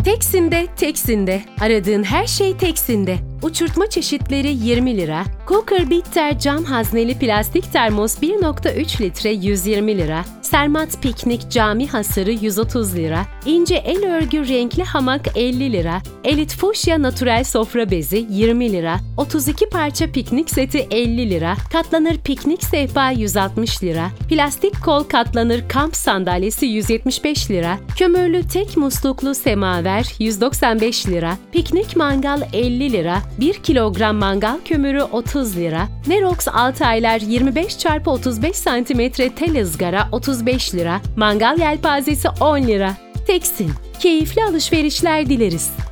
Teksin'de, Teksin'de. Aradığın her şey Teksin'de. Uçurtma çeşitleri 20 lira. Cooker Bitter cam hazneli plastik termos 1.3 litre 120 lira. Sermat piknik cami hasırı 130 lira. İnce el örgü renkli hamak 50 lira. Elit fuşya natürel sofra bezi 20 lira. 32 parça piknik seti 50 lira. Katlanır piknik sehpa 160 lira. Plastik kol katlanır kamp sandalyesi 175 lira. Kömürlü tek musluklu semaver 195 lira. Piknik mangal 50 lira. 1 kilogram mangal kömürü 30 lira. Nerox Altaylar 25x35 cm tel ızgara 35 lira. Mangal yelpazesi 10 lira. Teksin. Keyifli alışverişler dileriz.